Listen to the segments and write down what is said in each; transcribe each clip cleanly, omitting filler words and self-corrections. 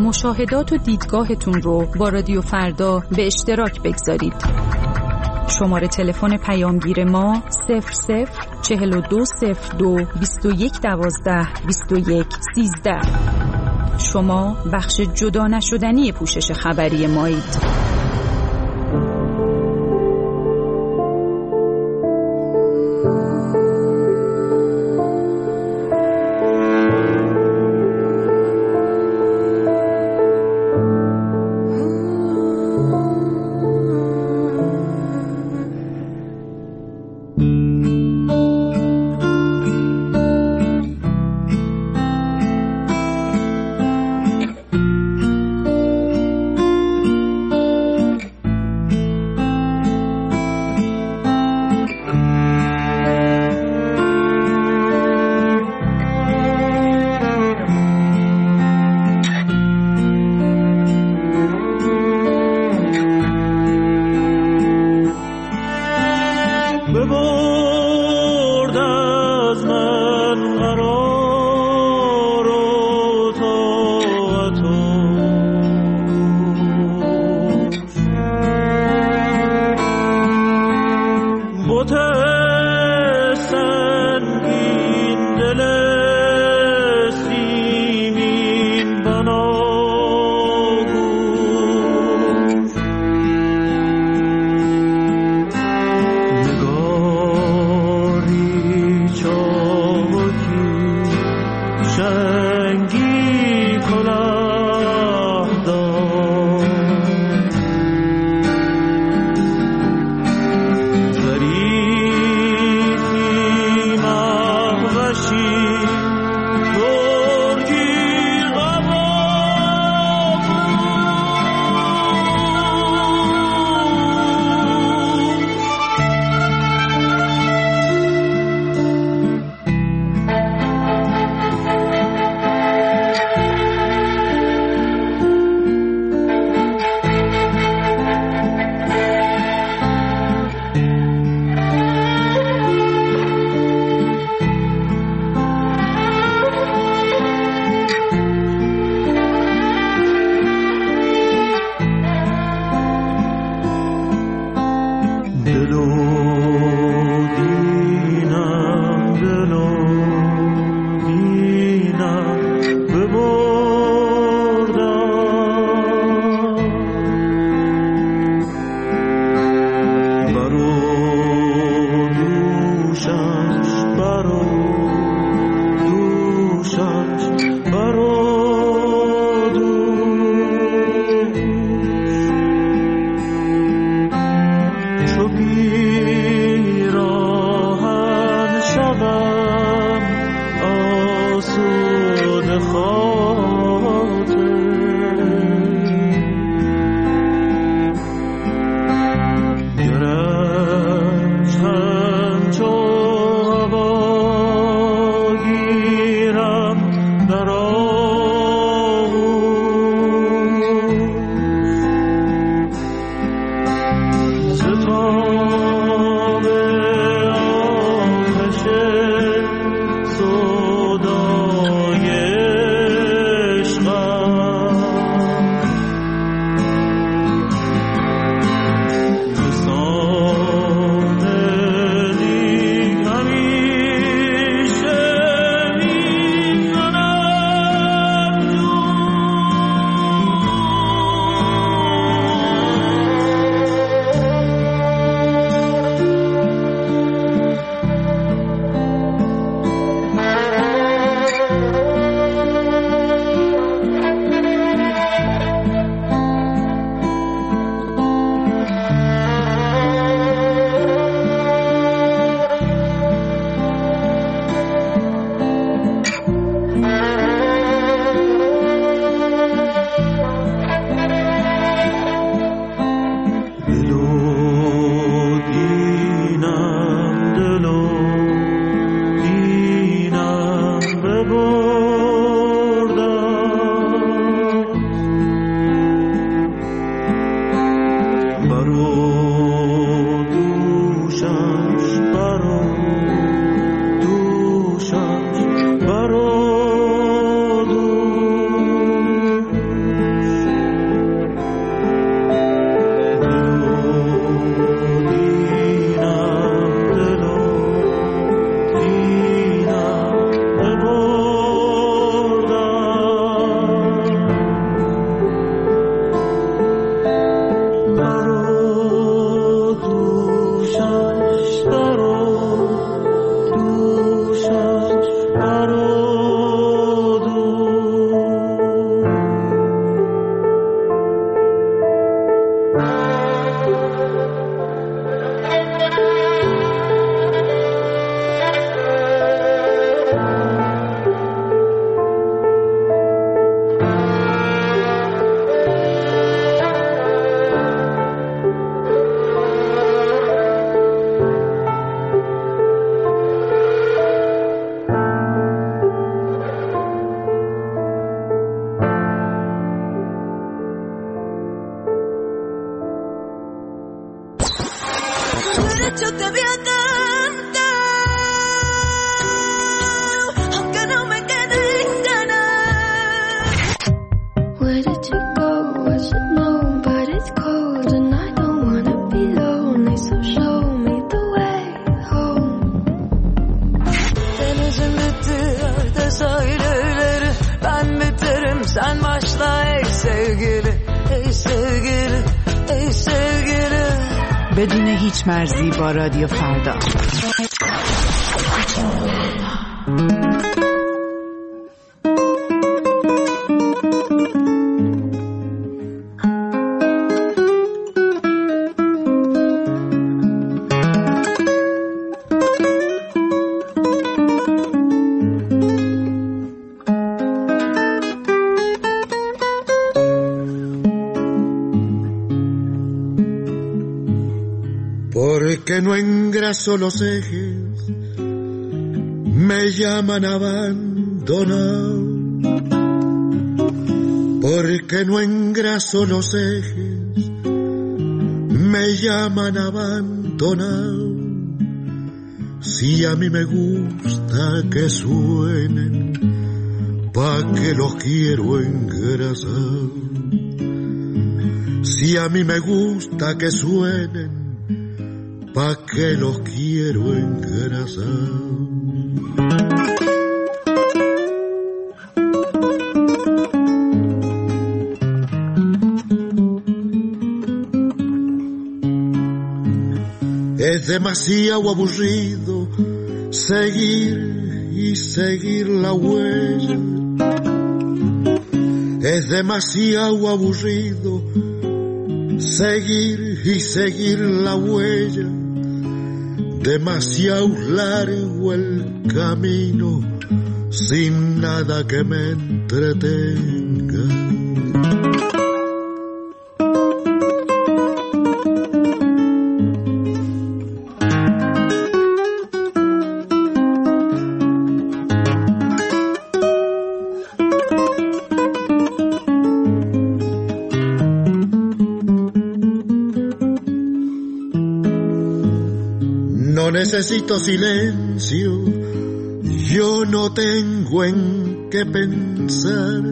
مشاهدات و دیدگاهتون رو با رادیو فردا به اشتراک بگذارید. شماره تلفن پیامگیر ما 00420221122113. شما بخش جدا نشدنی پوشش خبری مایید. سودای te voy a cantar, aunque no me queden ganas. Where did you go? I should know, but it's cold and I don't wanna be lonely, so show me the way home. Denizin bitti, sahilleri, ben biterim, sen başla ey sevgili, ey sevgili, ey sevgili. بدون هیچ مرزی با رادیو فردا. Porque no engraso los ejes, me llaman abandonado. Porque no engraso los ejes, me llaman abandonado. Si a mí me gusta que suenen, pa' que los quiero engrasar. Si a mí me gusta que suenen, pa' que los quiero engrasar. Es demasiado aburrido seguir y seguir la huella. Es demasiado aburrido seguir y seguir la huella. Demasiado largo el camino sin nada que me entretenga. No necesito silencio, yo no tengo en qué pensar.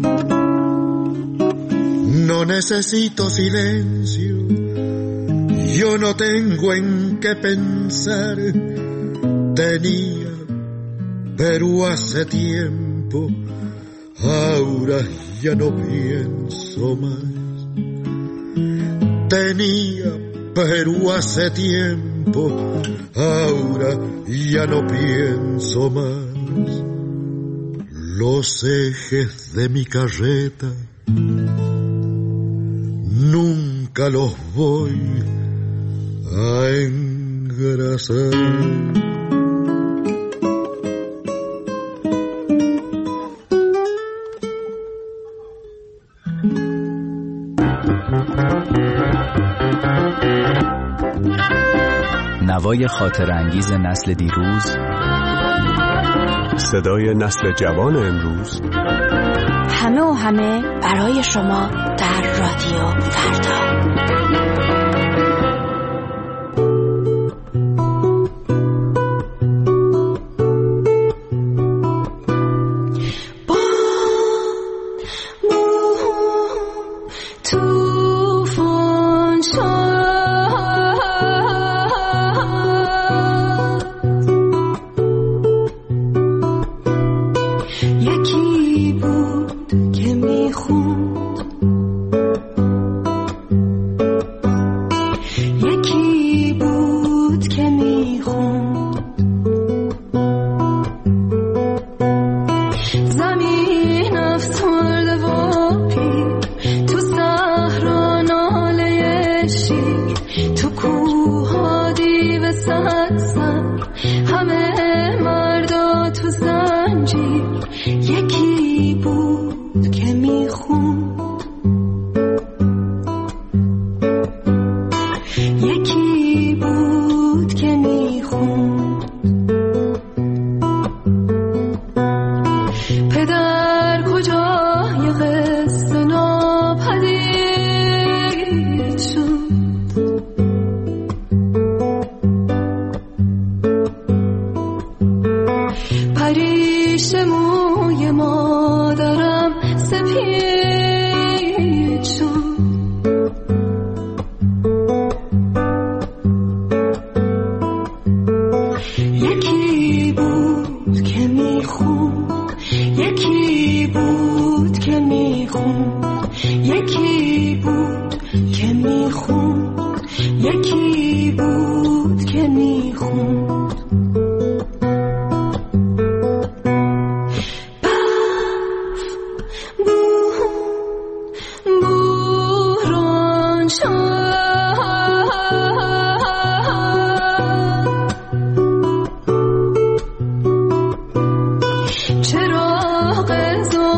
No necesito silencio, yo no tengo en qué pensar. Tenía, pero hace tiempo, ahora ya no pienso más. Tenía, pero hace tiempo, ahora ya no pienso más. Los ejes de mi carreta nunca los voy a engrasar. نوای خاطر انگیز نسل دیروز، صدای نسل جوان امروز، همه و همه برای شما در رادیو فردا. یکی بود که میخوند، یکی بود که میخوند، یکی بود که میخوند. باران شد